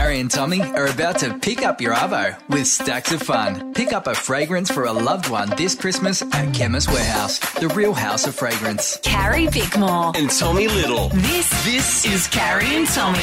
Carrie and Tommy are about to pick up your arvo with stacks of fun. Pick up a fragrance for a loved one this Christmas at Chemist Warehouse, the real house of fragrance. Carrie Bickmore. And Tommy Little. This is Carrie and Tommy.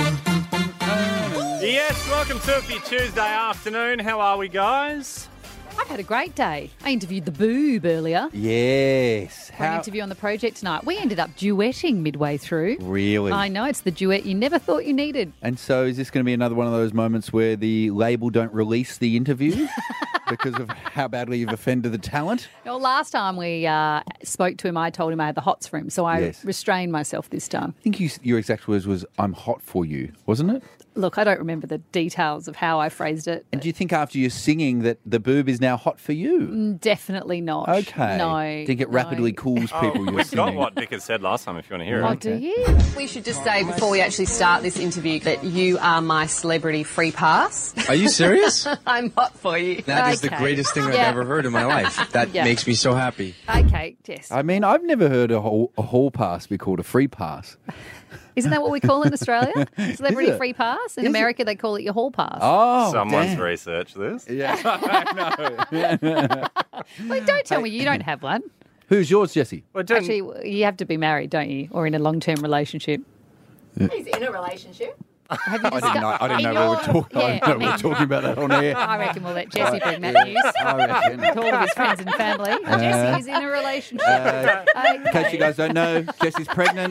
Yes, welcome to it for your Tuesday afternoon. How are we, guys? I've had a great day. I interviewed the Boob earlier Yes. for an interview on the project tonight. We ended up duetting midway through. Really? I know, it's the duet you never thought you needed. And so is this going to be another one of those moments where the label don't release the interview because of how badly you've offended the talent? Well, last time we spoke to him, I told him I had the hots for him, so I Yes. restrained myself this time. I think your exact words was, "I'm hot for you," wasn't it? Look, I don't remember the details of how I phrased it. And do you think after you're singing that the boob is now hot for you? Definitely not. Okay. No. I think it rapidly cools people you're We've got singing. what Vickers said last time if you want to hear Oh, it. do you? We should just say before we actually start this interview that you are my celebrity free pass. Are you serious? I'm hot for you. That is the Okay. greatest thing I've Yeah. ever heard in my life. That Yeah. makes me so happy. Okay, Jess. I mean, I've never heard a hall pass be called a free pass. Isn't that what we call it in Australia? Celebrity Is it? free pass? In Is America, they call it your hall pass. Oh, Someone's damn. researched this. Yeah, I know. Well, don't tell me you don't have one. Who's yours, Jesse? Well, Jen, Actually, you have to be married, don't you? Or in a long-term relationship. He's in a relationship. Have you I didn't know. I didn't in know we were your- talking. I Yeah, didn't know we were talking about that on air. I reckon we'll let Jesse bring that news I reckon. to all of his friends and family. Jesse is in a relationship. In case you guys don't know, Jesse's pregnant.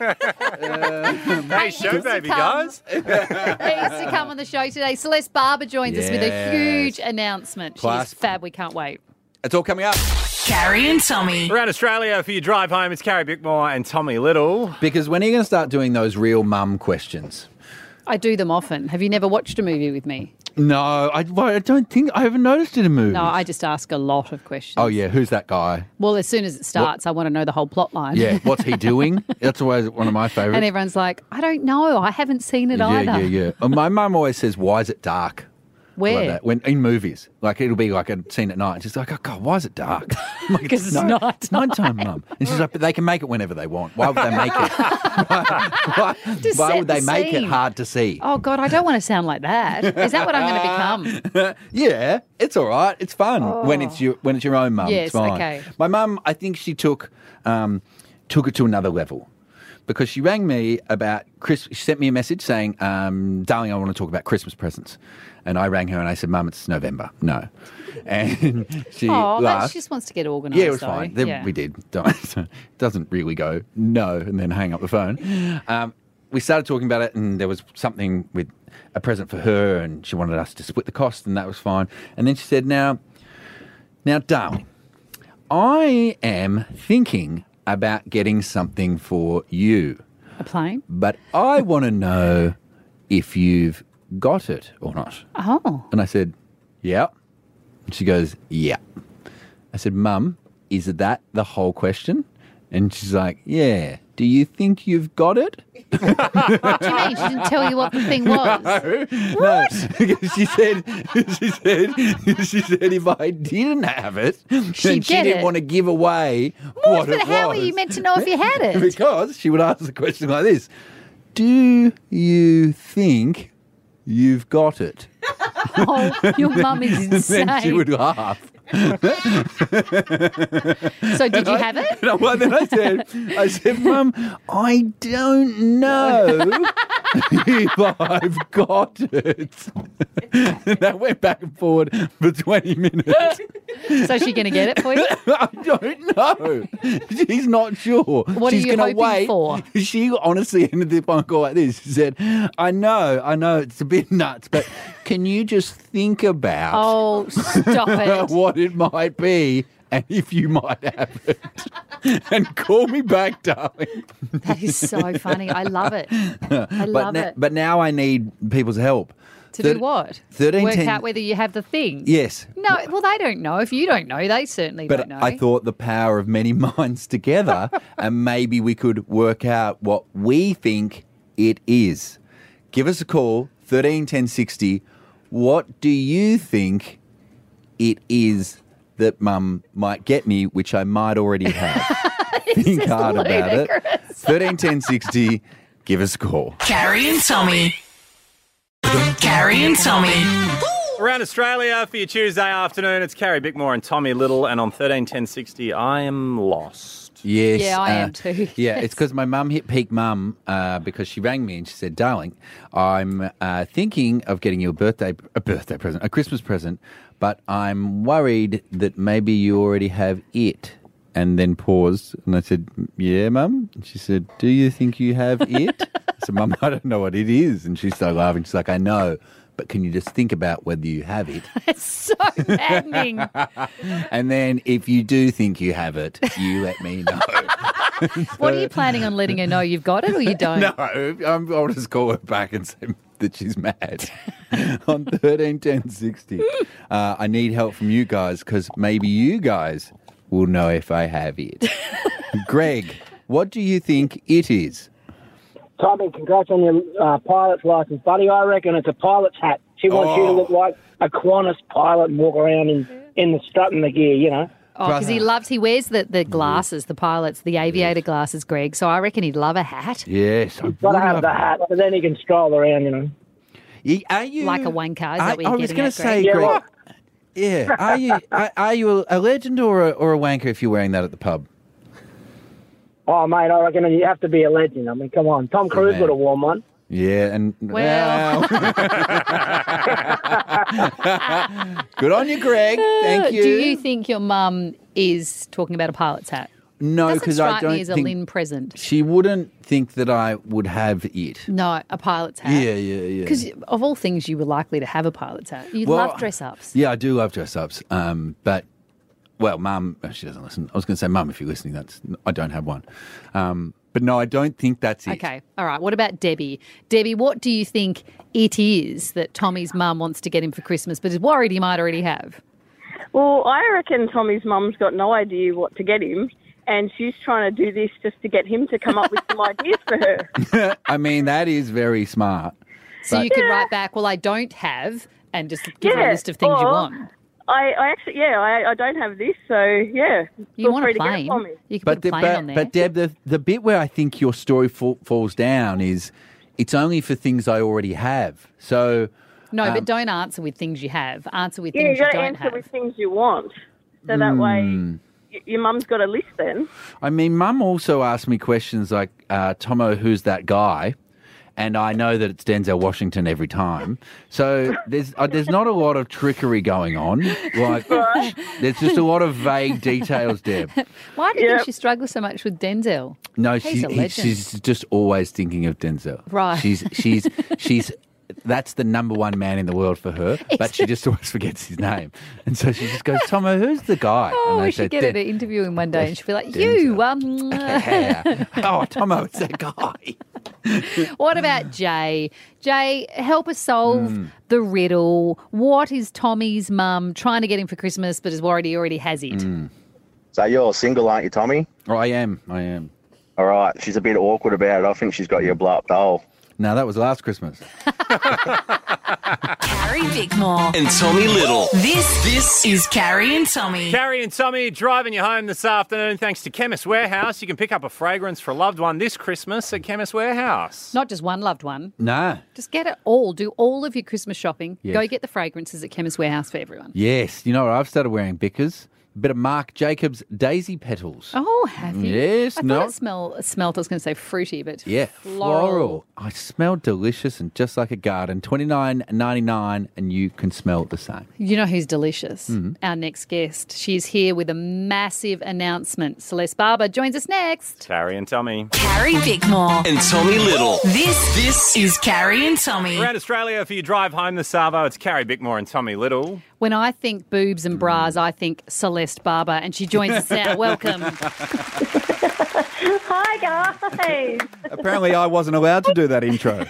hey, show Yes, baby, come. guys. He's to come on the show today. Celeste Barber joins us with a Yes. huge announcement. Class. She's fab. We can't wait. It's all coming up. Carrie and Tommy. Around Australia for your drive home, it's Carrie Bickmore and Tommy Little. Because when are you going to start doing those real mum questions? I do them often. Have you never watched a movie with me? No, I don't think I haven't noticed it in movies. No, I just ask a lot of questions. Oh, yeah. Who's that guy? Well, as soon as it starts, I want to know the whole plot line. Yeah. What's he doing? That's always one of my favourites. And everyone's like, I don't know. I haven't seen it either. Yeah. And my mum always says, "Why is it dark?" Where? Like that. When in movies, like it'll be like a scene at night. And she's like, "Oh God, why is it dark?" I'm like, 'Cause it's night It's nighttime, Mum. And she's like, "But they can make it whenever they want. Why would they make it? To why set would they the make it scene. hard to see?" Oh, God, I don't want to sound like that. Is that what I'm going to become? Yeah, it's all right. It's fun when it's your own mum. Yes, it's fine. okay. My mum, I think she took it to another level. Because she rang me about Christmas. She sent me a message saying, "Darling, I want to talk about Christmas presents." And I rang her and I said, "Mum, it's November." No. And she Oh, but laughed. she just wants to get organised. Yeah, it was though. fine. Then Yeah. we did. It doesn't really go no and then hang up the phone. We started talking about it and there was something with a present for her and she wanted us to split the cost and that was fine. And then she said, now, darling, I am thinking about getting something for you, A plane? but I want to know if you've got it or not. Oh. And I said, yeah. And she goes, yeah. I said, Mum, is that the whole question? And she's like, yeah. Do you think you've got it? What do you mean? She didn't tell you what the thing was? No, because she said if I didn't have it, then she get didn't it. want to give away what But it how was. are you meant to know if you had it? Because she would ask the question like this: do you think you've got it? Oh, your mum is And then she insane. would laugh. So did you have it? No, well, then I said, Mum, I don't know if I've got it. And that went back and forward for 20 minutes. So is she going to get it for you? I don't know. She's not sure. What are She's you gonna hoping wait. for? She honestly ended the phone call like this. She said, I know, it's a bit nuts, but can you just think about Oh, stop it. what it might be and if you might have it? And call me back, darling. That is so funny. I love it. I love it. But now I need people's help. To do what? 13, Work 10 out whether you have the thing. Yes. No, well, they don't know. If you don't know, they certainly But don't know. I thought the power of many minds together and maybe we could work out what we think it is. Give us a call, 13 10 60. What do you think it is that Mum might get me, which I might already have? Think is hard about it. ludicrous. 13 10 60. Give us a call. Carrie and Tommy. Carrie and Tommy. Around Australia for your Tuesday afternoon, it's Carrie Bickmore and Tommy Little, and on 131060, I am lost. Yes. Yeah, I am too. Yeah, it's because my mum hit peak mum because she rang me and she said, darling, I'm thinking of getting you a birthday present, a Christmas present, but I'm worried that maybe you already have it. And then paused, and I said, yeah, Mum? And she said, do you think you have it? I said, Mum, I don't know what it is. And she started laughing. She's like, I know, but can you just think about whether you have it? It's so maddening. And then if you do think you have it, you let me know. What are you planning on letting her know you've got it or you don't? No, I'll just call her back and say that she's mad. On 131060, I need help from you guys because maybe you guys will know if I have it. Greg, what do you think it is? Tommy, congrats on your pilot's license, buddy. I reckon it's a pilot's hat. She wants you to look like a Qantas pilot and walk around in the strut and the gear, you know. Oh, because he wears the glasses, the pilots, the aviator glasses, Greg. So I reckon he'd love a hat. Yes. Got to have the hat, but then he can stroll around, you know. Are you Like a wanker, is that what you're I was getting going at, to say, Greg? Greg. well- Yeah. Are you a legend or a wanker if you're wearing that at the pub? Oh, mate, I reckon you have to be a legend. I mean, come on. Tom Cruise man. would have worn one. Yeah, and Well. good on you, Greg. Thank you. Do you think your mum is talking about a pilot's hat? No, Doesn't because I strike don't me as a think Lynn present. she wouldn't think that I would have it. No, a pilot's hat. Yeah. Because of all things, you were likely to have a pilot's hat. You love dress-ups. Yeah, I do love dress-ups. But, well, Mum, she doesn't listen. I was going to say, Mum, if you're listening, I don't have one. But no, I don't think that's it. Okay, all right. What about Debbie? Debbie, what do you think it is that Tommy's mum wants to get him for Christmas but is worried he might already have? Well, I reckon Tommy's mum's got no idea what to get him, and she's trying to do this just to get him to come up with some ideas for her. I mean, that is very smart. So But- you could write back, well, I don't have, and just give her a list of things you or want. I actually, I don't have this, so yeah. You feel want free a to get it plane? for me. You could put a plane on there. But Deb, the bit where I think your story falls down is it's only for things I already have. So no, but don't answer with things you have. Answer with Yeah, things you you got to don't answer have. with things you want, so that way your mum's got a list then. I mean, Mum also asked me questions like, Tomo, who's that guy? And I know that it's Denzel Washington every time. So there's not a lot of trickery going on. Like, there's just a lot of vague details, Deb. Why do you think she struggles so much with Denzel? No, He's a legend. she's just always thinking of Denzel. Right. She's that's the number one man in the world for her, but she just always forgets his name. And so she just goes, Tomo, who's the guy? Oh, and I we say, should get her to interview him one day and she'll be like, Denzel. you, Oh, Tomo, it's that guy. What about Jay? Jay, help us solve the riddle. What is Tommy's mum trying to get him for Christmas but is worried he already has it? So you're single, aren't you, Tommy? Oh, I am. All right. She's a bit awkward about it. I think she's got you a blow up doll. No, that was last Christmas. Carrie Bickmore. And Tommy Little. This is Carrie and Tommy. Carrie and Tommy driving you home this afternoon thanks to Chemist Warehouse. You can pick up a fragrance for a loved one this Christmas at Chemist Warehouse. Not just one loved one. No. Just get it all. Do all of your Christmas shopping. Yes. Go get the fragrances at Chemist Warehouse for everyone. Yes. You know what? I've started wearing Bickers. A bit of Marc Jacobs Daisy Petals. Oh, have you? Yes, I no. thought it smelled, I was going to say fruity, but Yeah, floral. I smell delicious and just like a garden. $29.99 and you can smell the same. You know who's delicious? Mm-hmm. Our next guest. She's here with a massive announcement. Celeste Barber joins us next. Carrie and Tommy. Carrie Bickmore. And Tommy Little. This is Carrie and Tommy. Around Australia for your drive home this Savo, it's Carrie Bickmore and Tommy Little. When I think boobs and bras, I think Celeste Barber, and she joins us now. Welcome. Hi, guys. Apparently I wasn't allowed to do that intro.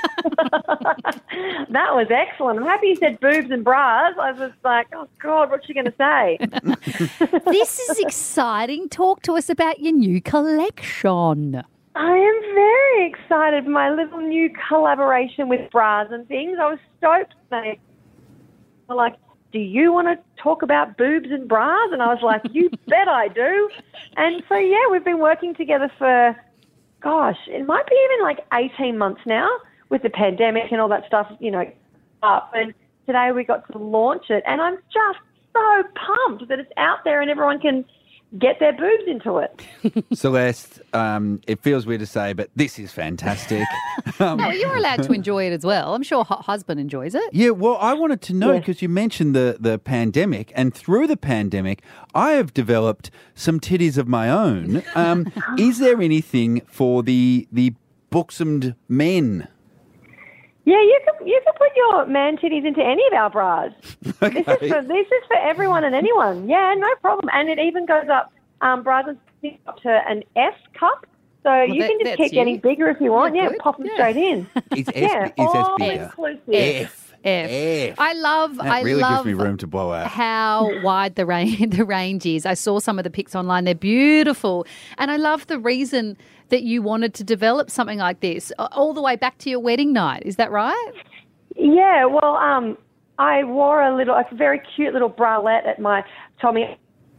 That was excellent. I'm happy you said boobs and bras. I was like, oh, God, what's she going to say? This is exciting. Talk to us about your new collection. I am very excited for my little new collaboration with Bras and Things. I was stoked. They were like, do you want to talk about boobs and bras? And I was like, you bet I do. And so, yeah, we've been working together for, gosh, it might be even like 18 months now. with the pandemic and all that stuff, up. And today we got to launch it, and I'm just so pumped that it's out there and everyone can get their boobs into it. Celeste, it feels weird to say, but this is fantastic. No, you're allowed to enjoy it as well. I'm sure husband enjoys it. Yeah, well, I wanted to know because you mentioned the pandemic, and through the pandemic, I have developed some titties of my own. Is there anything for the buxomed men? Yeah, you can put your man titties into any of our bras. Okay. This is for everyone and anyone. Yeah, no problem. And it even goes up, bras and up to an F cup. So you can just keep getting bigger if you want. Yeah, pop them straight in. Is S bigger? Inclusive. F. I love gives me room to blow out. How wide the range is. I saw some of the pics online. They're beautiful. And I love the reason that you wanted to develop something like this all the way back to your wedding night. Is that right? Yeah, well, I wore a very cute little bralette at my Tommy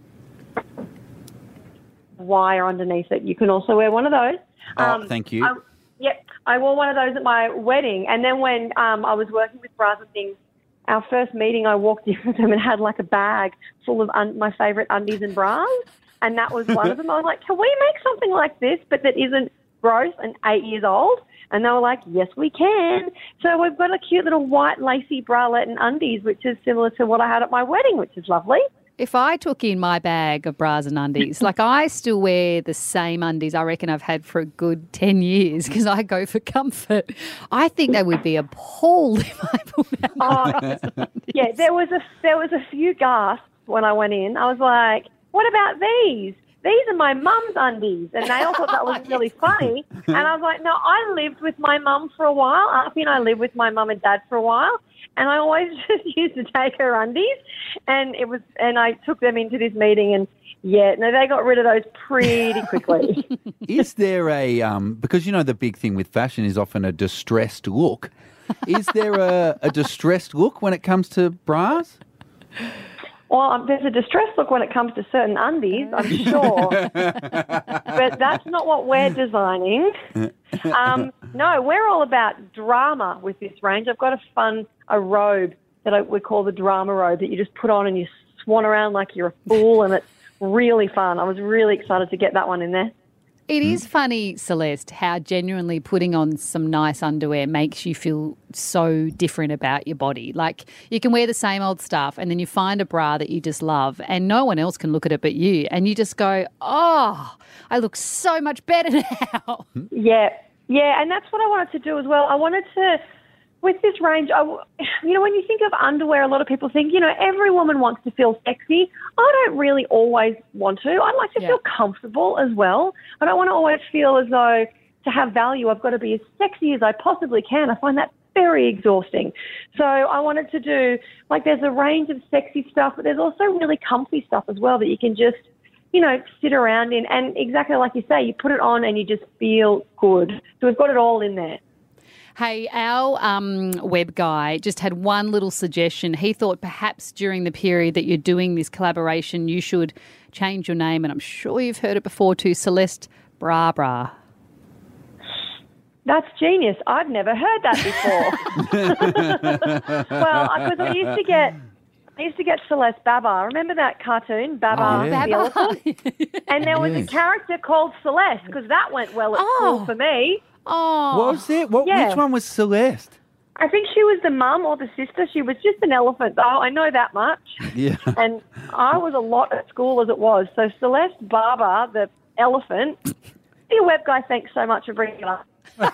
wire underneath it. You can also wear one of those. Thank you. I wore one of those at my wedding, and then when I was working with Bras and Things, our first meeting, I walked in with them and had like a bag full of my favourite undies and bras, and that was one of them. I was like, can we make something like this, but that isn't gross and 8 years old? And they were like, yes, we can. So we've got a cute little white lacy bralette and undies, which is similar to what I had at my wedding, which is lovely. If I took in my bag of bras and undies, like I still wear the same undies I reckon I've had for a good 10 years because I go for comfort. I think they would be appalled if I pulled out my bras and undies. Yeah, there was a few gasps when I went in. I was like, what about these? These are my mum's undies. And they all thought that was really funny. And I was like, no, I lived with my mum for a while. Auntie and I lived with my mum and dad for a while. And I always just used to take her undies, and I took them into this meeting, and they got rid of those pretty quickly. Is there because the big thing with fashion is often a distressed look. Is there a distressed look when it comes to bras? Well, there's a distressed look when it comes to certain undies, I'm sure. But that's not what we're designing. No, we're all about drama with this range. I've got a robe that we call the drama robe that you just put on and you swan around like you're a fool, and it's really fun. I was really excited to get that one in there. It is funny, Celeste, how genuinely putting on some nice underwear makes you feel so different about your body. Like you can wear the same old stuff and then you find a bra that you just love and no one else can look at it but you. And you just go, oh, I look so much better now. Yeah, and that's what I wanted to do as well. I wanted to, with this range, when you think of underwear, a lot of people think, every woman wants to feel sexy. I don't really always want to. I like to feel comfortable as well. I don't want to always feel as though to have value, I've got to be as sexy as I possibly can. I find that very exhausting. So I wanted to do, there's a range of sexy stuff, but there's also really comfy stuff as well that you can just, sit around in. And exactly like you say, you put it on and you just feel good. So we've got it all in there. Hey, our web guy just had one little suggestion. He thought perhaps during the period that you're doing this collaboration, you should change your name, and I'm sure you've heard it before, to Celeste Bra. That's genius. I've never heard that before. Well, because I used to get Celeste Baba. Remember that cartoon, Baba the elephant? And there was a character called Celeste because that went well at school for me. Oh, what was it? Which one was Celeste? I think she was the mum or the sister. She was just an elephant, though. I know that much. Yeah. And I was a lot at school as it was. So Celeste Barber, the elephant. Your web guy, thanks so much for bringing it up.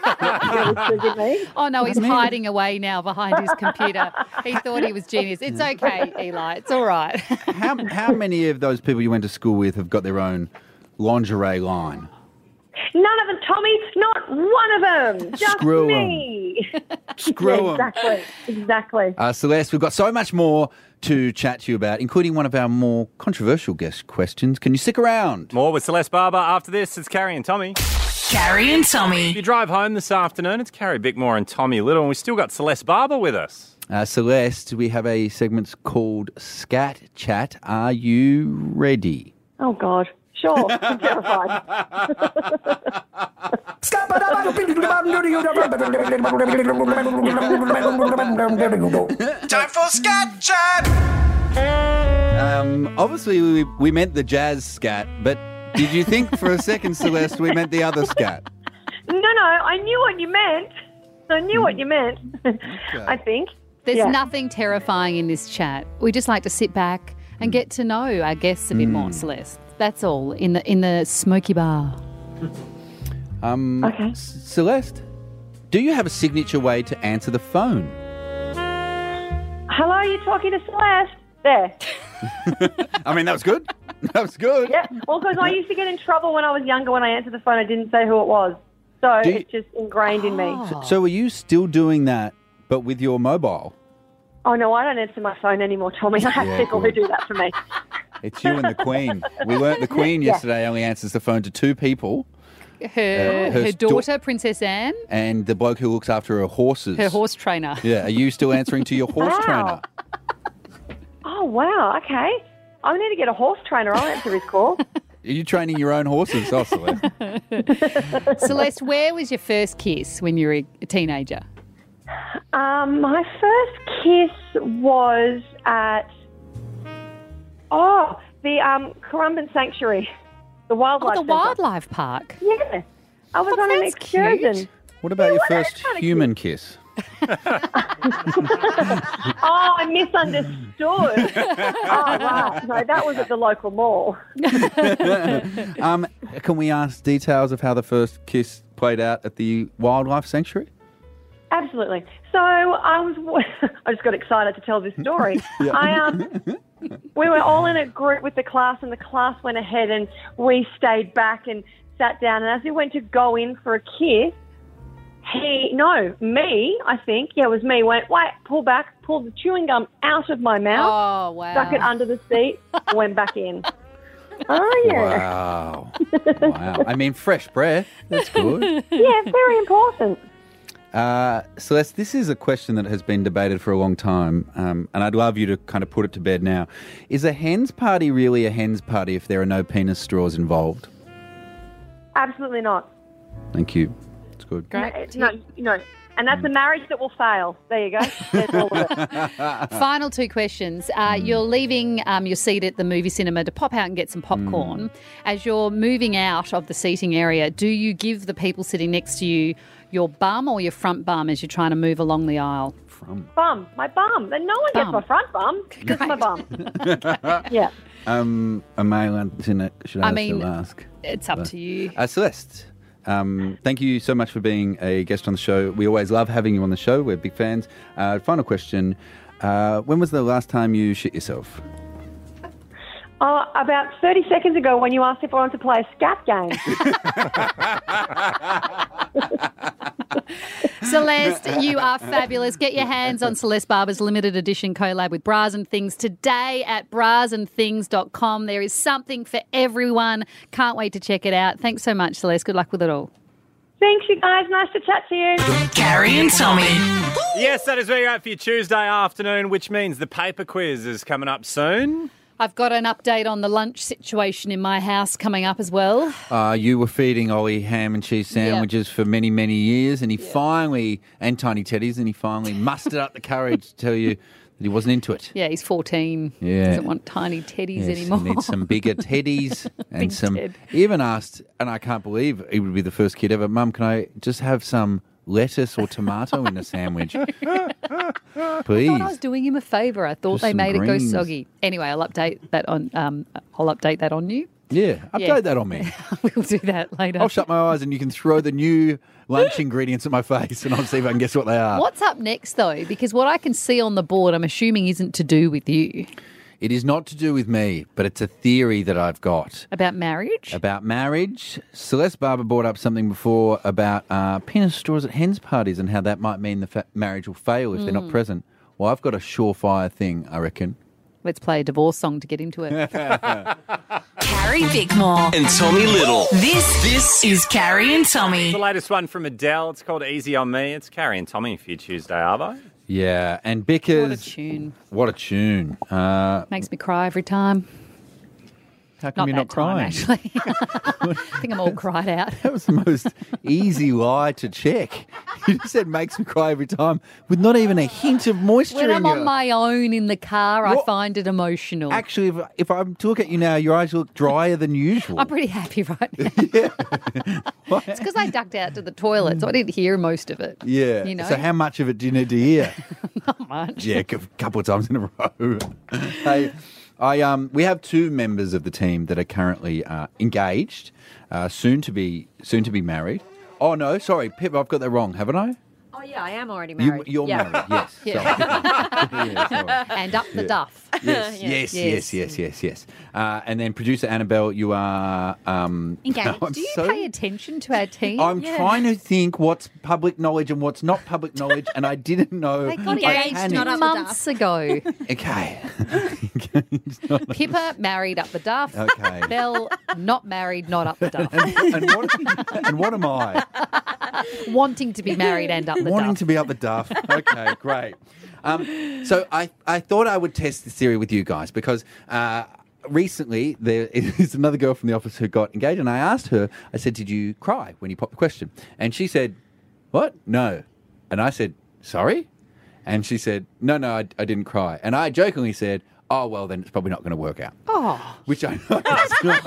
Oh, no, he's hiding away now behind his computer. He thought he was genius. It's okay, Eli. It's all right. How many of those people you went to school with have got their own lingerie line? None of them, Tommy. Not one of them. Just Screw me. Screw them. Exactly. Celeste, we've got so much more to chat to you about, including one of our more controversial guest questions. Can you stick around? More with Celeste Barber after this. It's Carrie and Tommy. Carrie and Tommy. If you drive home this afternoon, it's Carrie Bickmore and Tommy Little, and we've still got Celeste Barber with us. Celeste, we have a segment called Scat Chat. Are you ready? Oh, God. Sure, I'm terrified. Time for Scat Chat! Obviously, we meant the jazz scat, but did you think for a second, Celeste, we meant the other scat? No, I knew what you meant. I think. There's nothing terrifying in this chat. We just like to sit back and get to know our guests a bit more, Celeste. That's all in the smoky bar. Okay. Celeste, do you have a signature way to answer the phone? Hello, you're talking to Celeste. There. I mean, that was good. That was good. Yeah. Well, because I used to get in trouble when I was younger when I answered the phone. I didn't say who it was. So it's just ingrained in me. So are you still doing that, but with your mobile? Oh, no, I don't answer my phone anymore, Tommy. I have people who do that for me. It's you and the Queen. We learnt the Queen yesterday only answers the phone to two people. Her daughter, Princess Anne. And the bloke who looks after her horses. Her horse trainer. Yeah. Are you still answering to your horse trainer? Oh, wow. Okay. I need to get a horse trainer. I'll answer his call. Are you training your own horses? Oh, Celeste. Celeste, where was your first kiss when you were a teenager? My first kiss was at the Currumbin Sanctuary, the wildlife. Oh, the wildlife park. Yeah, I was on an excursion. Cute. What about your well, first that's kinda human kiss? Oh, I misunderstood. Right. No, that was at the local mall. Can we ask details of how the first kiss played out at the wildlife sanctuary? Absolutely. So I just got excited to tell this story. We were all in a group with the class, and the class went ahead and we stayed back and sat down. And as we went to go in for a kiss, it was me, went, wait, pull back, pulled the chewing gum out of my mouth. Oh, wow. Stuck it under the seat, went back in. Oh, yeah. Wow. Wow. I mean, fresh breath. That's good. Yeah, very important. Celeste, this is a question that has been debated for a long time, and I'd love you to kind of put it to bed now. Is a hen's party really a hen's party if there are no penis straws involved? Absolutely not. Thank you. It's good. Great. No. And that's a marriage that will fail. There you go. There's all of it. Final two questions. You're leaving your seat at the movie cinema to pop out and get some popcorn. As you're moving out of the seating area, do you give the people sitting next to you your bum or your front bum as you're trying to move along the aisle? Bum. My bum. And no one gets my front bum. Just my bum. Yeah. Am I allowed to, should I still ask? It's up to you. Celeste, thank you so much for being a guest on the show. We always love having you on the show. We're big fans. Final question. When was the last time you shit yourself? About 30 seconds ago when you asked if I wanted to play a scat game. Celeste, you are fabulous. Get your hands on Celeste Barber's limited edition collab with Bras and Things today at brasandthings.com. There is something for everyone. Can't wait to check it out. Thanks so much, Celeste. Good luck with it all. Thanks, you guys. Nice to chat to you. Carrie and Tommy. Yes, that is where you're at for your Tuesday afternoon, which means the paper quiz is coming up soon. I've got an update on the lunch situation in my house coming up as well. You were feeding Ollie ham and cheese sandwiches for many, many years, and he finally, and tiny teddies, and he finally mustered up the courage to tell you that he wasn't into it. Yeah, he's 14. Yeah. Doesn't want tiny teddies anymore. He needs some bigger teddies and Big some. Ted. He even asked, and I can't believe he would be the first kid ever, Mum, can I just have some lettuce or tomato in the sandwich? Please. I thought I was doing him a favour. I thought Just they some made greens. it go soggy. Anyway, I'll update that on. I'll update that on you. Yeah, update that on me. We'll do that later. I'll shut my eyes and you can throw the new lunch ingredients at my face and I'll see if I can guess what they are. What's up next, though? Because what I can see on the board, I'm assuming isn't to do with you. It is not to do with me, but it's a theory that I've got. About marriage? About marriage. Celeste Barber brought up something before about penis straws at hens parties and how that might mean the marriage will fail if they're not present. Well, I've got a surefire thing, I reckon. Let's play a divorce song to get into it. Carrie Bickmore. And Tommy Little. This is Carrie and Tommy. The latest one from Adele. It's called Easy on Me. It's Carrie and Tommy for your Tuesday, Arvo. Yeah, and Bickers. What a tune. What a tune. Makes me cry every time. How come you're not that time, crying? actually. I think I'm all cried out. That was the most easy lie to check. You just said makes me cry every time with not even a hint of moisture When in I'm your... on my own in the car, I What? find it emotional. Actually, if I look at you now, your eyes look drier than usual. I'm pretty happy right now. It's because I ducked out to the toilet, so I didn't hear most of it. Yeah. You know? So how much of it do you need to hear? Not much. Yeah, a couple of times in a row. Hey, we have two members of the team that are currently engaged, soon to be married. Oh no, sorry, Pip, I've got that wrong, haven't I? Oh, yeah, I am already married. You're yeah. married, yes. Yeah. Sorry. Yeah, sorry. And up the duff. Yes. And then producer Annabelle, you are Engaged. I'm Do you so- pay attention to our team? I'm trying to think what's public knowledge and what's not public knowledge, and I didn't know. They got I engaged panicked. not up the months ago. Okay. Pippa married up the duff. Okay. Belle not married, not up the duff. and what am I? Wanting to be married and up the Wanting duff. to be up the duff. Okay, great. So I thought I would test this theory with you guys because recently there is another girl from the office who got engaged, and I asked her, I said, did you cry when you popped the question? And she said, what? No. And I said, sorry? And she said, no, I didn't cry. And I jokingly said, oh, well, then it's probably not going to work out. Oh, Which I know it's not.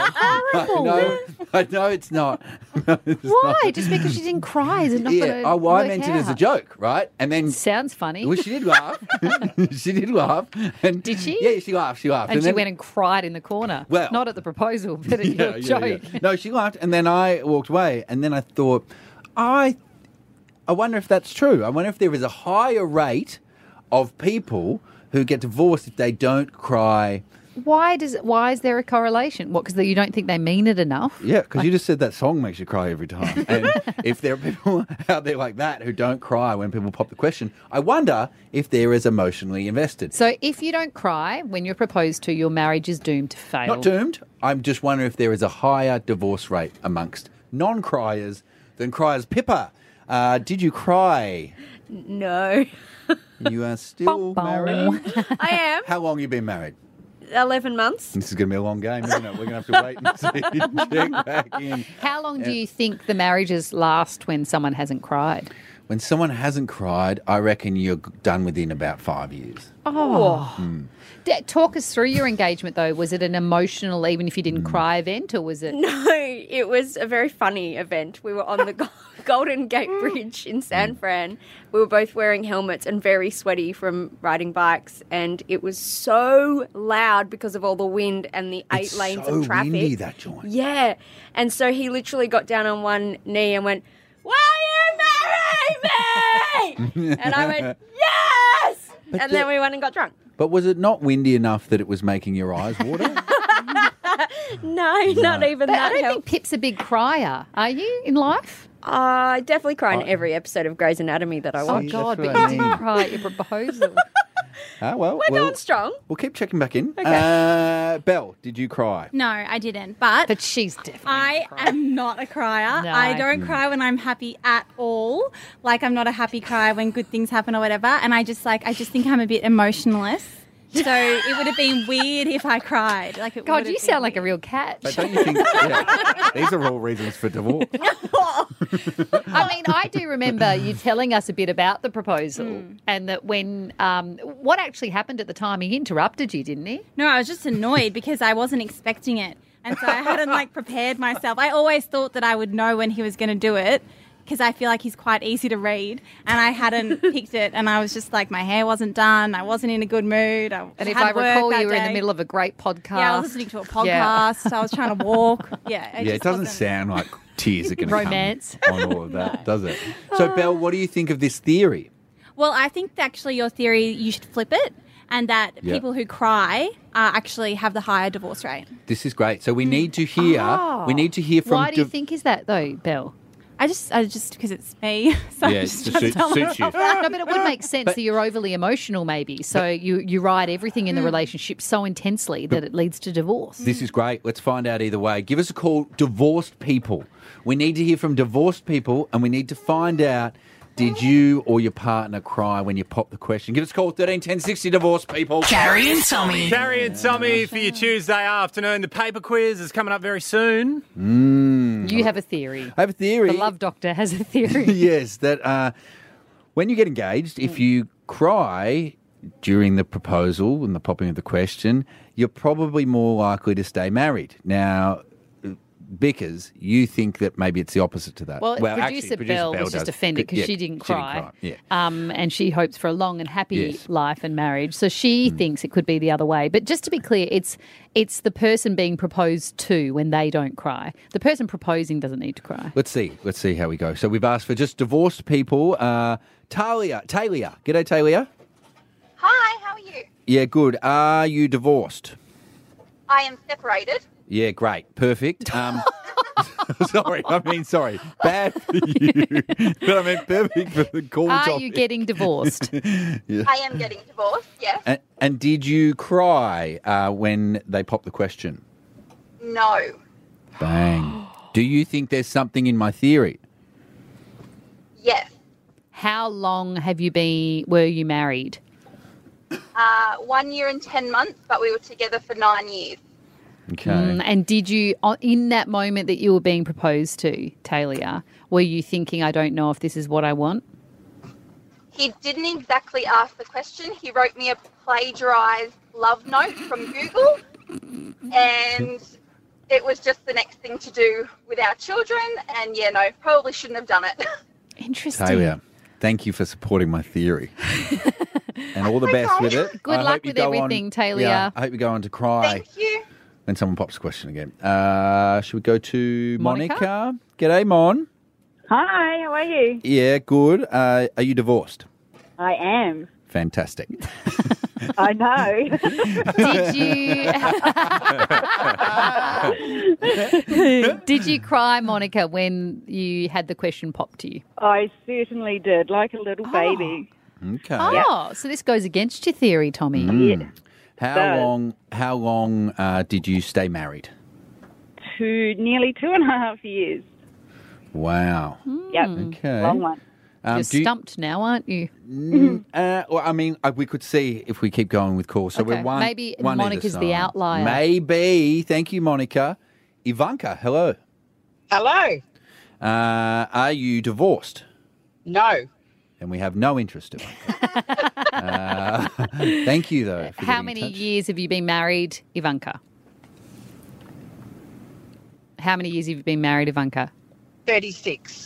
I know it's not. No, it's why? not. Just because she didn't cry is it not going to Oh, well, I work meant it out? as a joke, right? And then Sounds funny. well, she did laugh. She did laugh. And Did she? Yeah, she laughed. and she then, went and cried in the corner. Well- Not at the proposal, but at your joke. No, she laughed, and then I walked away, and then I thought, I wonder if that's true. I wonder if there is a higher rate of people who get divorced if they don't cry. Why is there a correlation? What, because you don't think they mean it enough? Yeah, because you just said that song makes you cry every time. And if there are people out there like that who don't cry when people pop the question, I wonder if they're as emotionally invested. So if you don't cry when you're proposed to, your marriage is doomed to fail. Not doomed. I'm just wondering if there is a higher divorce rate amongst non-criers than criers. Pippa, did you cry? No. You are still married? I am. How long have you been married? 11 months. This is going to be a long game, isn't it? We're going to have to wait and see. Check back in. How long do you think the marriages last when someone hasn't cried? When someone hasn't cried, I reckon you're done within about 5 years. Oh. Talk us through your engagement, though. Was it an emotional, even if you didn't cry, event, or was it? No, it was a very funny event. We were on the Golden Gate Bridge in San Fran. We were both wearing helmets and very sweaty from riding bikes, and it was so loud because of all the wind and the 8 lanes of traffic. It's so windy, that joint. Yeah. And so he literally got down on one knee and went, "Will you marry me?" And I went, "Yes!" And then we went and got drunk. But was it not windy enough that it was making your eyes water? No, not even But that I don't helped. think Pip's a big crier. Are you in life? I definitely cry in every episode of Grey's Anatomy that I Oh, watch. God, that's but what you I didn't mean. cry at your proposal. Well, We're going strong. We'll keep checking back in. Okay. Belle, did you cry? No, I didn't. But But she's definitely I am not a crier. No. I don't cry when I'm happy at all. Like, I'm not a happy crier when good things happen or whatever. And I just think I'm a bit emotionless. So it would have been weird if I cried. Like, it God, would have you been sound like a real catch. But don't you think these are all reasons for divorce? I mean, I do remember you telling us a bit about the proposal and that when, what actually happened at the time, he interrupted you, didn't he? No, I was just annoyed because I wasn't expecting it. And so I hadn't, prepared myself. I always thought that I would know when he was going to do it because I feel like he's quite easy to read. And I hadn't picked it. And I was just my hair wasn't done. I wasn't in a good mood. And if I recall, you were in the middle of a great podcast. Yeah, I was listening to a podcast. I was trying to walk. Yeah, It doesn't sound like tears are going to Romance. come on all of that, does it? So, Belle, what do you think of this theory? Well, I think actually your theory, you should flip it. And that Yeah. people who cry actually have the higher divorce rate. This is great. So we need to hear. Oh. We need to hear from. Why do you think is that, though, Belle? I just because it's me. So Yeah, I'm it just just trying to suits- tell suits you. myself. No, but it would make sense that you're overly emotional, maybe. So you ride everything in the relationship so intensely that it leads to divorce. This is great. Let's find out either way. Give us a call, divorced people. We need to hear from divorced people, and we need to find out Did you or your partner cry when you popped the question? Give us a call, 13 10 60 divorce, people. Carrie and Tommy. Carrie and Tommy for your Tuesday afternoon. The paper quiz is coming up very soon. You have a theory. I have a theory. The love doctor has a theory. Yes, that when you get engaged, if you cry during the proposal and the popping of the question, you're probably more likely to stay married. Now, Bickers, you think that maybe it's the opposite to that. Well, actually, producer Bell was just does. offended because Yeah, she didn't cry. Yeah. And she hopes for a long and happy Yes. life and marriage. So she thinks it could be the other way. But just to be clear, it's the person being proposed to when they don't cry. The person proposing doesn't need to cry. Let's see how we go. So we've asked for just divorced people. Talia. G'day, Talia. Hi, how are you? Yeah, good. Are you divorced? I am separated. Yeah, great. Perfect. Sorry. Bad for you. But I meant perfect for the call Are topic. you getting divorced? Yeah. I am getting divorced, yes. And did you cry when they popped the question? No. Bang. Do you think there's something in my theory? Yes. How long were you married? 1 year and 10 months, but we were together for 9 years. Okay. And did you, in that moment that you were being proposed to, Talia, were you thinking, I don't know if this is what I want? He didn't exactly ask the question. He wrote me a plagiarised love note from Google, and it was just the next thing to do with our children, and probably shouldn't have done it. Interesting. Talia, thank you for supporting my theory. And all the best with it. Good I luck hope you with go everything, on, Talia. Yeah, I hope you go on to cry. Thank you. When someone pops a question again. Should we go to Monica? Monica? G'day, Mon. Hi, how are you? Yeah, good. Are you divorced? I am. Fantastic. I know. Did you cry, Monica, when you had the question popped to you? I certainly did, like a little baby. Okay. Oh, so this goes against your theory, Tommy. Yeah. How long did you stay married? Nearly 2.5 years. Wow. Yep. Okay. Long one. You're stumped now, aren't you? Well, I mean, we could see if we keep going with calls. So Okay. we're one. Maybe one either Monica's the side. outlier. Maybe. Thank you, Monica. Ivanka, hello. Hello. Are you divorced? No. And we have no interest in Ivanka. Thank you, though. For How getting in many touch. years have you been married, Ivanka? How many years have you been married, Ivanka? 36.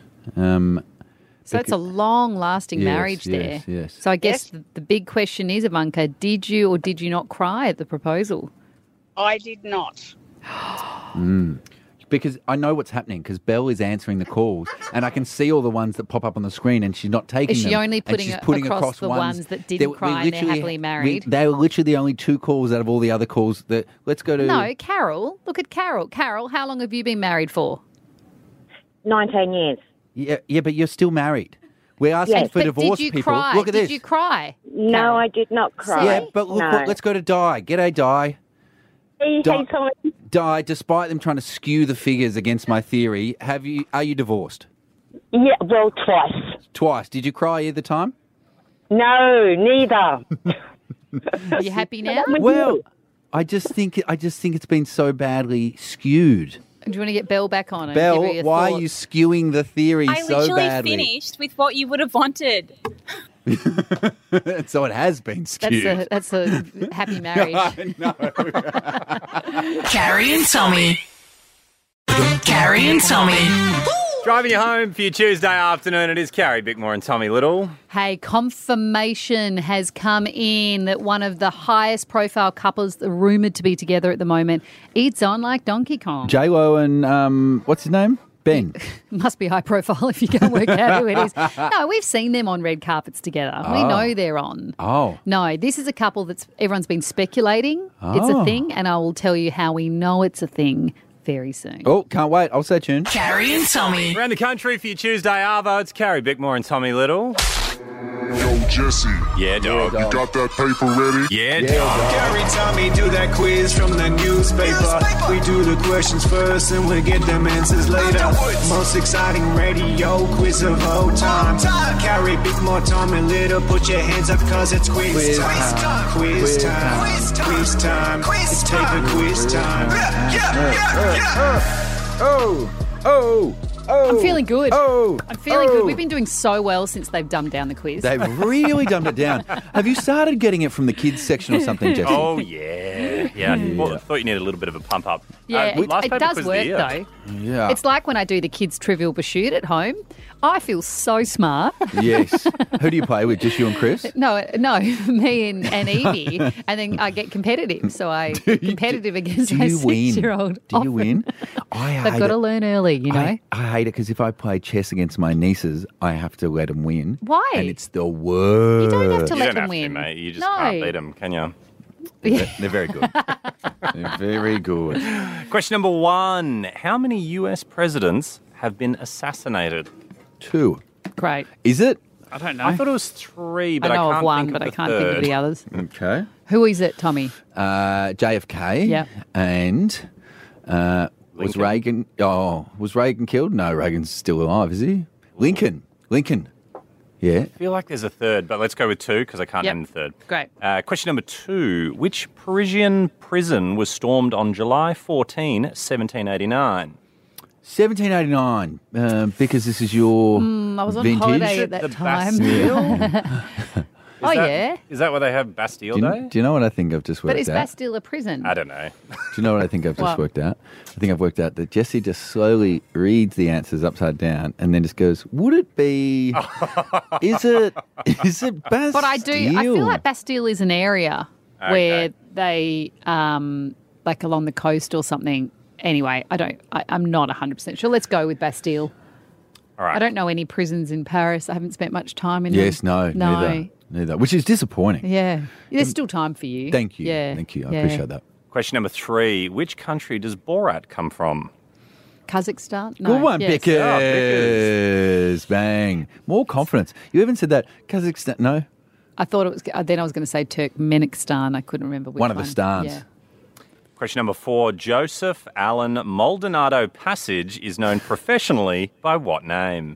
So that's a long-lasting Yes, marriage there. yes, yes. So I guess the big question is, Ivanka, did you or did you not cry at the proposal? I did not. Because I know what's happening because Belle is answering the calls and I can see all the ones that pop up on the screen and she's not taking Is them. she only And putting she's it across the ones that didn't cry and they're happily married? They were literally the only 2 calls out of all the other calls. Let's go to... No, Carol. Look at Carol. Carol, how long have you been married for? 19 years. Yeah, but you're still married. We're asking for But divorce did you people. cry? Look at this. Did you cry? No, Carol? I did not cry. Yeah, but look, No. let's go to Di. G'day, Di. Hey, Di- Tommy. Di, despite them trying to skew the figures against my theory, are you divorced? Yeah, well, twice. Twice. Did you cry either time? No, neither. Are you happy now? Well, I just think it's been so badly skewed. Do you want to get Belle back on? And Belle, give her your why thoughts? are you skewing the theory I so literally badly? finished with what you would have wanted. So it has been skewed. That's a happy marriage. I know. Carrie and Tommy. Carrie and Tommy. Driving you home for your Tuesday afternoon, it is Carrie Bickmore and Tommy Little. Hey, confirmation has come in that one of the highest profile couples that are rumoured to be together at the moment, it's on like Donkey Kong. J-Lo and, what's his name? Ben. Must be high profile if you can work out who it is. No, we've seen them on red carpets together. We Oh. know they're on. Oh. No, this is a couple that's everyone's been speculating it's a Oh. thing, and I will tell you how we know it's a thing very soon. Oh, can't wait. I'll stay tuned. Carrie and Tommy. Around the country for your Tuesday arvo, it's Carrie Bickmore and Tommy Little. Your Jesse. Yeah, dog. You got that paper ready? Yeah, Gary, Tommy, do that quiz from the newspaper. We do the questions first and we get them answers later. Most exciting radio quiz of all time. Gary, Big More, Tommy Little, put your hands up cause it's quiz time. Quiz time. Quiz time. It's paper quiz time. Oh. I'm feeling good. I'm feeling Oh. good. We've been doing so well since they've dumbed down the quiz. They've really dumbed it down. Have you started getting it from the kids section or something, Jesse? Oh, yeah. I thought you needed a little bit of a pump up. Yeah, last it paper does quiz of work the year. though. Yeah. It's like when I do the kids' Trivial Pursuit at home. I feel so smart. Yes. Who do you play with? Just you and Chris? No, me and Evie, and then I get competitive. So I competitive against my you win? 6-year-old. Do you win? They've got to learn early, you know. I hate it because if I play chess against my nieces, I have to let them win. Why? And it's the worst. You don't have to You let don't them have win. to, mate. You just No. can't beat them, can you? They're very good. They're very good. Question number 1. How many US presidents have been assassinated? 2. Great. Is it? I don't know. I thought it was 3, but I know can't of one, think but of I the can't think of third. the others. Okay. Who is it, Tommy? JFK. Yep. And was Reagan? Oh, was Reagan killed? No, Reagan's still alive. Is he? Lincoln. Yeah. I feel like there's a third, but let's go with 2 because I can't Yep. name the third. Great. Question number 2. Which Parisian prison was stormed on July 14, 1789? 1789. Because this is your I was on vintage. holiday at that The time. Bastille? Is that where they have Bastille Day? Do you know what I think I've just worked But is out? Bastille a prison? I don't know. Do you know what I think I've just What? worked out? I think I've worked out that Jesse just slowly reads the answers upside down and then just goes, would it be, is it Bastille? But I feel like Bastille is an area where they, like along the coast or something. Anyway, I'm not 100% sure. Let's go with Bastille. All right. I don't know any prisons in Paris. I haven't spent much time in Yes, them. no, neither. Which is disappointing. Yeah. There's still time for you. Thank you. Yeah. Thank you. I Yeah. appreciate that. Question number 3. Which country does Borat come from? Kazakhstan? No. Good one, Yes. Bickers. Bang. More confidence. You even said that. Kazakhstan, no? I thought it was, then I was going to say Turkmenistan. I couldn't remember which One of the stans. Yeah. Question number 4. Joseph Allen Maldonado Passage is known professionally by what name?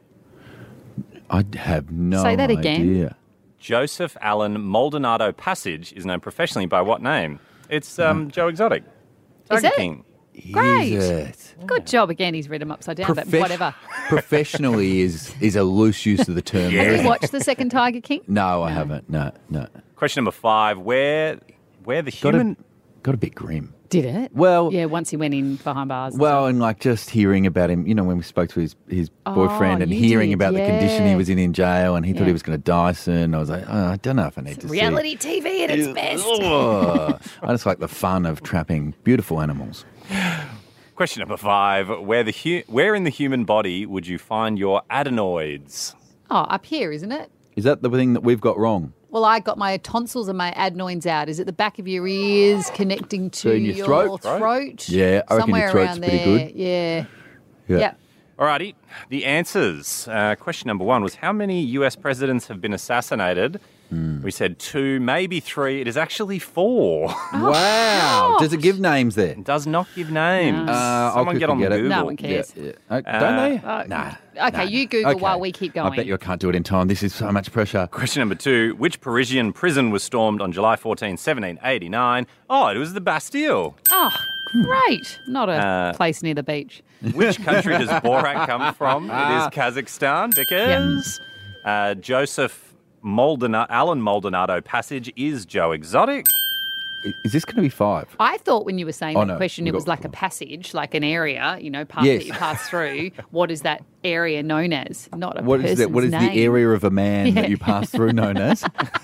I have no Say that again. idea. Joseph Allen Maldonado Passage is known professionally by what name? It's Joe Exotic. Is Tiger it? King. Great. Is it? Good job. Again, he's read them upside down, but whatever. Professionally is a loose use of the term. Have you watched the second Tiger King? No, I haven't. No. Question number 5. Where the human... Got a bit grim. Did it? Well, yeah, once he went in behind bars. Well, and like just hearing about him, when we spoke to his boyfriend and you hearing did, about the condition he yeah. was in jail and he thought Yeah. he was going to die soon. I was like, I don't know if I need to Reality TV at its best. see. Ugh. I just like the fun of trapping beautiful animals. Question number 5. Where in the human body would you find your adenoids? Oh, up here, isn't it? Is that the thing that we've got wrong? Well, I got my tonsils and my adenoids out. Is it the back of your ears connecting to So in your throat? Yeah, I reckon Somewhere your throat's around pretty there. good. Yeah. Yeah. Yep. Alrighty, the answers. Question number 1 was how many US presidents have been assassinated? We said 2, maybe 3. It is actually 4. Wow. Does it give names there? It does not give names. I'll Someone get on quickly Google. it. No one cares. Yeah. Don't they? Nah. Okay, you Google Okay. while we keep going. I bet you I can't do it in time. This is so much pressure. Question number 2. Which Parisian prison was stormed on July 14, 1789? Oh, it was the Bastille. Oh, great. Not a place near the beach. Which country does Borat come from? It is Kazakhstan, because Joseph Allen Maldonado Passage is Joe Exotic. Is this going to be 5? I thought when you were saying Oh, that no, question, we it was got like a passage, like an area, path Yes. that you pass through. What is that area known as? Not a What is person's that? What is name. the area of a man Yeah. that you pass through known as?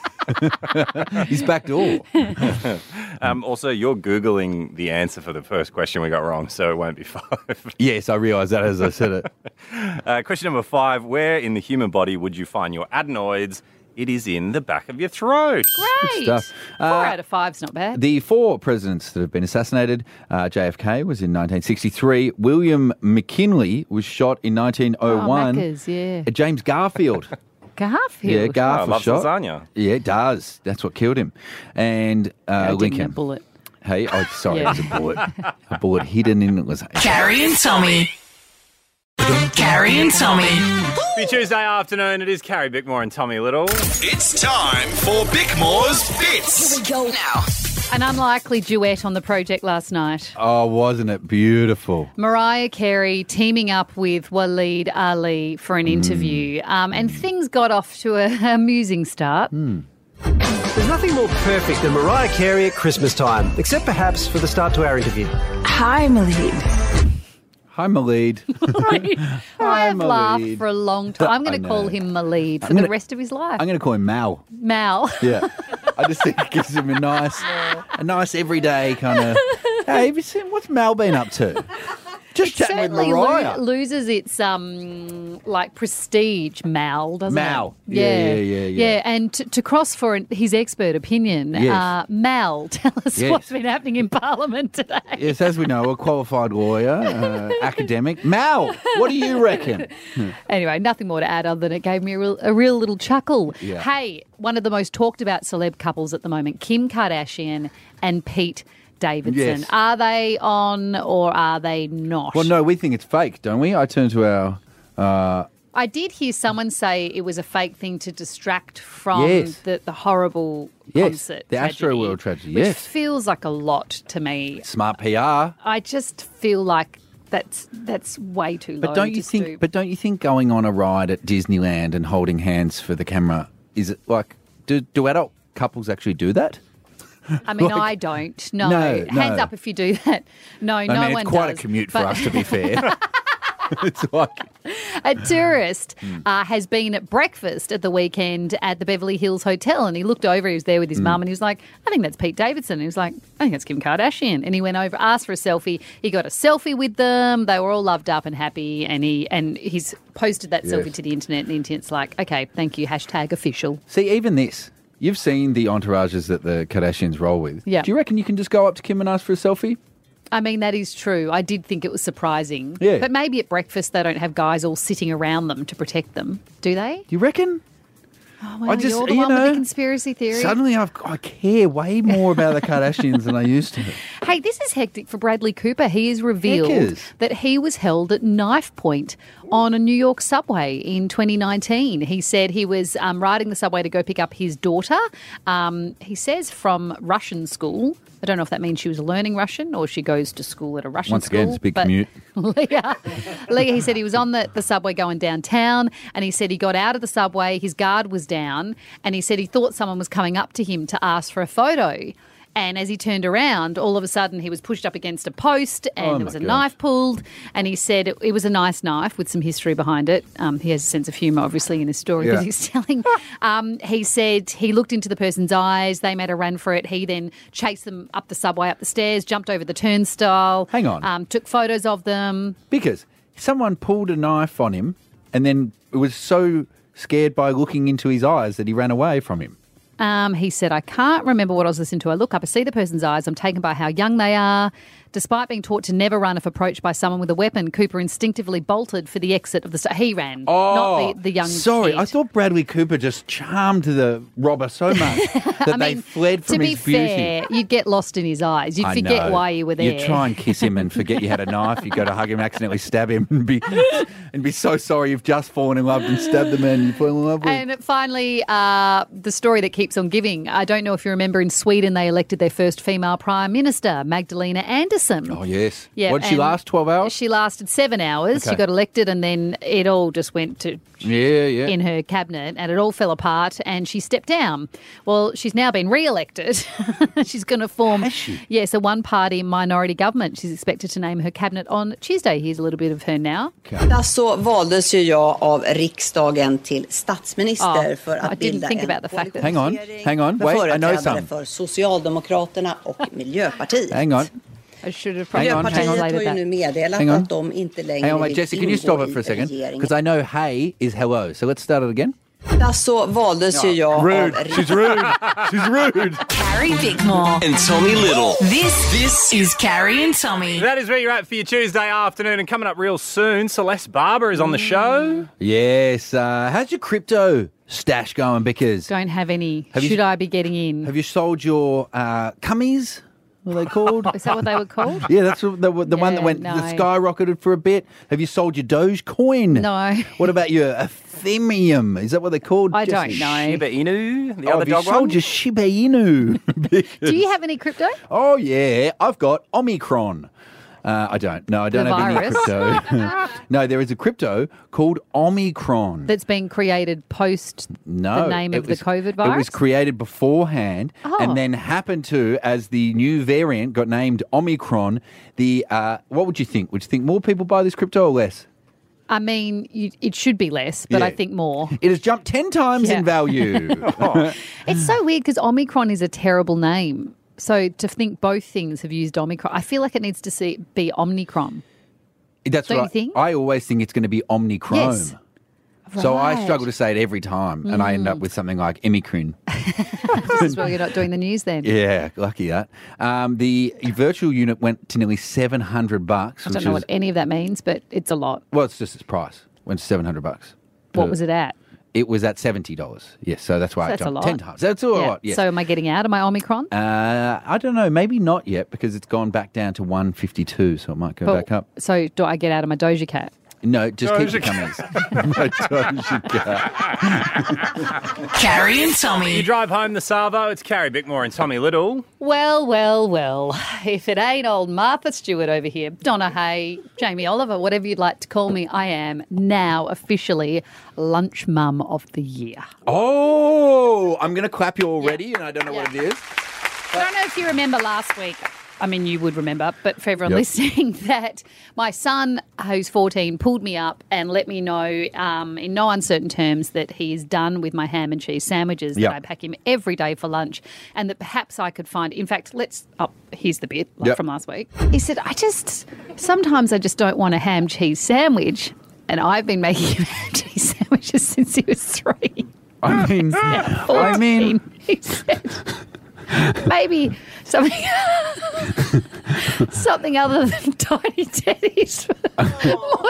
His back door. Also, you're Googling the answer for the first question we got wrong, so it won't be 5. Yes, I realised that as I said it. Question number 5. Where in the human body would you find your adenoids? It is in the back of your throat. Great. stuff. 4 out of 5's not bad. The 4 presidents that have been assassinated, JFK was in 1963. William McKinley was shot in 1901. Maccas, yeah. James Garfield Garfield. Yeah, Garfield loves shot. lasagna. Yeah, it does. That's what killed him. And Lincoln. A bullet. Hey, sorry, Yeah. it was a bullet. A bullet hidden in it was. Carrie and Tommy. Carrie and Tommy. Happy Tuesday afternoon. It is Carrie Bickmore and Tommy Little. It's time for Bickmore's Bits. Here we go now. An unlikely duet on the project last night. Oh, wasn't it beautiful? Mariah Carey teaming up with Waleed Ali for an interview, and things got off to an amusing start. There's nothing more perfect than Mariah Carey at Christmas time, except perhaps for the start to our interview. Hi, Maleed. Hi, Maleed. I have Maleed. laughed for a long time. I'm I going to know. call him Maleed for I'm gonna- the rest of his life. I'm going to call him Mal. Mal. Yeah. I just think it gives him a nice everyday kind of, hey, have you seen what's Mal been up to? Just chatting with Certainly Mariah. loses its like prestige, Mal, doesn't Mal. it? Yeah. And to cross for his expert opinion, Yes. Mal, tell us Yes. what's been happening in Parliament today. Yes, as we know, a qualified lawyer, academic. Mal, what do you reckon? Anyway, nothing more to add other than it gave me a real little chuckle. Yeah. Hey, one of the most talked about celeb couples at the moment, Kim Kardashian and Pete Davidson. Yes. Are they on or are they not? Well, no, we think it's fake, don't we? I turn to our... I did hear someone say it was a fake thing to distract from Yes. the horrible Yes, concert the tragedy, Astroworld tragedy, which yes. feels like a lot to me. Smart PR. I just feel like that's way too low. But don't you to think? stoop. But don't you think going on a ride at Disneyland and holding hands for the camera is it like? Do adult couples actually do that? I mean, like- I don't. No. No, Hands no. up if you do that. No, I no mean, one it's quite does. a commute for But us, to be fair. It's like a tourist has been at breakfast at the weekend at the Beverly Hills Hotel, and he looked over. He was there with his mum, and he was like, "I think that's Pete Davidson." And he was like, "I think that's Kim Kardashian." And he went over, asked for a selfie. He got a selfie with them. They were all loved up and happy. And he's posted that Yes. selfie to the internet, and the internet's like, "Okay, thank you." #official. See, even this. You've seen the entourages that the Kardashians roll with. Yeah. Do you reckon you can just go up to Kim and ask for a selfie? I mean, that is true. I did think it was surprising. Yeah. But maybe at breakfast they don't have guys all sitting around them to protect them, do they? You reckon? Oh, well, I just, you're the you one with know, the conspiracy theory. Suddenly I care way more about the Kardashians than I used to. Hey, this is hectic for Bradley Cooper. He has revealed Heckers. that he was held at knife point on a New York subway in 2019. He said he was riding the subway to go pick up his daughter. He says from Russian school. I don't know if that means she was learning Russian or she goes to school at a Russian Once school. again, it's a big but commute. Leah, he said he was on the subway going downtown, and he said he got out of the subway, his guard was down, and he said he thought someone was coming up to him to ask for a photo. And as he turned around, all of a sudden he was pushed up against a post and Oh, there was my a gosh. knife pulled. And he said it was a nice knife with some history behind it. He has a sense of humour, obviously, in his story Yeah. that he's telling. He said he looked into the person's eyes. They made a run for it. He then chased them up the subway, up the stairs, jumped over the turnstile. Hang on. Took photos of them. Because someone pulled a knife on him and then was so scared by looking into his eyes that he ran away from him. He said, I can't remember what I was listening to. I look up, I see the person's eyes. I'm taken by how young they are. Despite being taught to never run if approached by someone with a weapon, Cooper instinctively bolted for the exit of the... He ran, not the young sorry. kid. I thought Bradley Cooper just charmed the robber so much that they fled from to his be beauty. fair, you'd get lost in his eyes. You'd I forget know. why you were there. You try and kiss him and forget you had a knife. You go to hug him, accidentally stab him, and be so sorry you've just fallen in love and stabbed the man you fell in love with. And finally, the story that keeps on giving. I don't know if you remember in Sweden, they elected their first female prime minister, Magdalena Andersson. Oh, yes. Yeah, What did she and last, 12 hours? She lasted 7 hours. Okay. She got elected and then it all just went to Yeah. in her cabinet and it all fell apart and she stepped down. Well, she's now been re-elected. She's going to form, yes, a one-party minority government. She's expected to name her cabinet on Tuesday. Here's a little bit of her now. Så valdes ju jag av riksdagen till statsminister för I att didn't bilda think en about the fact that... Hang on. med Wait, I know företrädare some. för Socialdemokraterna och Miljöpartiet. Hang on. I should have Miljöpartiet har translated ju that. nu meddelat Hang on. att de inte längre Hang on, wait, vill Jesse, can you ingå stop it i for a second? regeringen. Because I know hey is hello. So let's start it again. Så valdes ju jag Rude. av... She's rude. She's rude. Carrie Bickmore. And Tommy Little. This is Carrie and Tommy. That is where you're at for your Tuesday afternoon. And coming up real soon, Celeste Barber is on the show. Yes. How's your crypto stash going, Bickers? Don't have any. Have you- Should I be getting in? Have you sold your cummies? What are they called? Is that what they were called? Yeah, that's the one that went no. that skyrocketed for a bit. Have you sold your Dogecoin? No. What about your Ethereum? Is that what they're called? I don't know. Shiba Inu, the Oh, other have you dog sold one. your Shiba Inu? Do you have any crypto? Oh, yeah. I've got Omicron. I don't. No, I don't The have virus? any crypto. No, there is a crypto called Omicron. That's been created post No, the name it of was- the COVID It virus? was created beforehand Oh. and then happened to, as the new variant got named Omicron, the what would you think? Would you think more people buy this crypto or less? I mean, it should be less, but Yeah. I think more. It has jumped 10 times Yeah. in value. It's so weird because Omicron is a terrible name. So to think both things have used Omicron, I feel like it needs to be Omnicron. That's Don't what you think? I always think it's going to be Omnichrome. Yes. So I Right. struggle to say it every time, and I end up with something like Emicrin. This is why you're not doing the news then. Yeah, lucky that. The virtual unit went to nearly $700. I don't know what any of that means, but it's a lot. Well, it's just its price. Went to $700. What was it at? It was at $70. Yes, so that's why So it that's a jumped lot. 10 times. That's a lot. Yes. So am I getting out of my Omicron? I don't know. Maybe not yet because it's gone back down to 152, so it might go back up. So do I get out of my Doja Cat? No, just keep Doja the Cat. comments. No, Doja Cat. Carrie and Tommy. You drive home the Savo, it's Carrie Bickmore and Tommy Little. Well, well, well. If it ain't old Martha Stewart over here, Donna Hay, Jamie Oliver, whatever you'd like to call me, I am now officially Lunch Mum of the Year. Oh, I'm going to clap you already, and I don't know what it is. I don't know if you remember last week. I mean, you would remember, but for everyone Yep. listening, that my son, who's 14, pulled me up and let me know in no uncertain terms that he is done with my ham and cheese sandwiches Yep. that I pack him every day for lunch, and that perhaps I could find. In fact, here's the bit Yep. from last week. He said, sometimes I just don't want a ham cheese sandwich, and I've been making him ham cheese sandwiches since he was 3. I mean, Now 14, he said. Maybe something other than Tiny Teddies for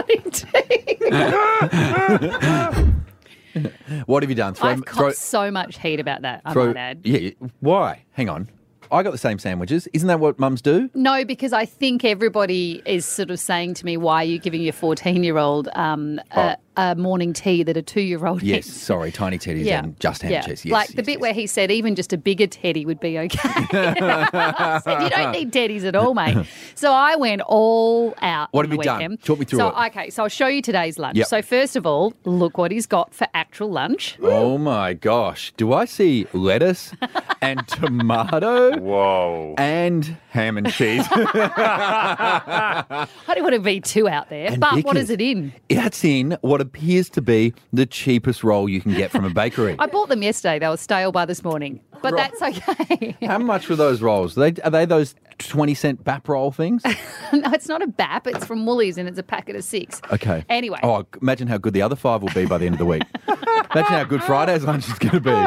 morning tea. What have you done? I've copped so much heat about that, I might add. Yeah, why? Hang on. I got the same sandwiches. Isn't that what mums do? No, because I think everybody is sort of saying to me, why are you giving your 14-year-old a morning tea that a 2-year-old Yes, eats? sorry, tiny teddies and just ham and cheese. Yes, like the bit where he said even just a bigger teddy would be okay. I said, you don't need teddies at all, mate. So I went all out. What on have the you done? weekend. Talk me through so, it. Okay, so I'll show you today's lunch. Yep. So first of all, look what he's got for actual lunch. Oh my gosh. Do I see lettuce and tomato? Whoa. And ham and cheese. I don't want to be too out there, And but what Vickers. is it in? That's in what appears to be the cheapest roll you can get from a bakery. I bought them yesterday. They were stale by this morning, but Right. that's okay. How much were those rolls? Are they those 20-cent BAP roll things? No, it's not a BAP. It's from Woolies and it's a packet of 6. Okay. Anyway. Oh, imagine how good the other 5 will be by the end of the week. Imagine how good Friday's lunch is going to be.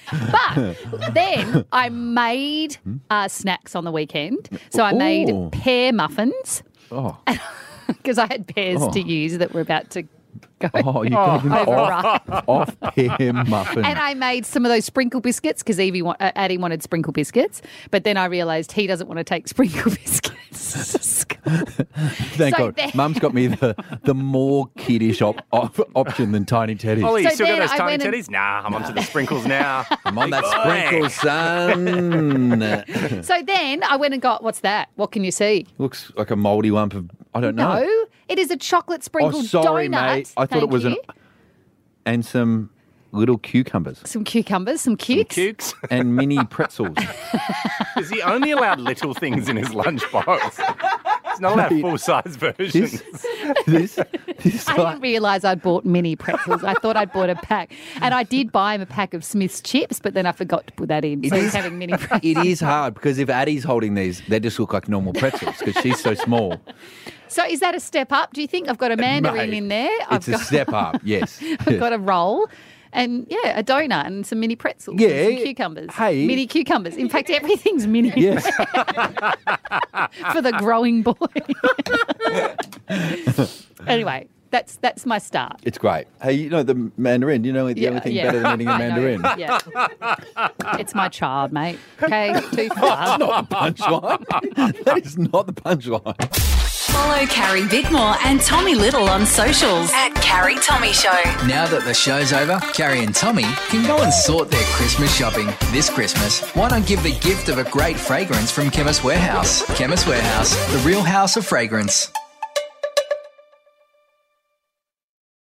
Then I made snacks on the weekend. So I made Ooh. pear muffins Oh, because I had pears Oh. to use that were about to go oh you gave them overripe. off pear muffin. And I made some of those sprinkle biscuits because Addie wanted sprinkle biscuits. But then I realised he doesn't want to take sprinkle biscuits. Thank so God. then- Mum's got me the more kiddish option than Tiny Teddies. Ollie, you So still got then those I tiny went and- teddies? Nah, I'm onto the sprinkles now. I'm on that Big boy. sprinkle, son. So then I went and got, what's that? What can you see? Looks like a mouldy lump of, I don't know. No, it is a chocolate Oh, sprinkled sorry, donut. mate. I thought it Thank was you. and some little cucumbers Some cucumbers, some cukes. Cukes. and mini pretzels. Is he only allowed little things in his lunchbox? He's not allowed full-size versions. This I didn't realise I'd bought mini pretzels. I thought I'd bought a pack. And I did buy him a pack of Smith's chips, but then I forgot to put that in. So he's having mini pretzels. It is hard because if Addie's holding these, they just look like normal pretzels because she's so small. So is that a step up, do you think? I've got a mandarin Mate, in there. It's a step up, yes. I've got a roll. And, a donut and some mini pretzels Yeah. and some cucumbers. Hey. Mini cucumbers. In fact, everything's mini Yes. for the growing boy. Anyway, that's my start. It's great. Hey, the mandarin, the only thing better than eating a I know. mandarin? Yeah. It's my child, mate. Okay, too far. That's not the punchline. That is not the punchline. Follow Carrie Bickmore and Tommy Little on socials at Carrie Tommy Show. Now that the show's over, Carrie and Tommy can go and sort their Christmas shopping this Christmas. Why not give the gift of a great fragrance from Chemist Warehouse? Chemist Warehouse, the real house of fragrance.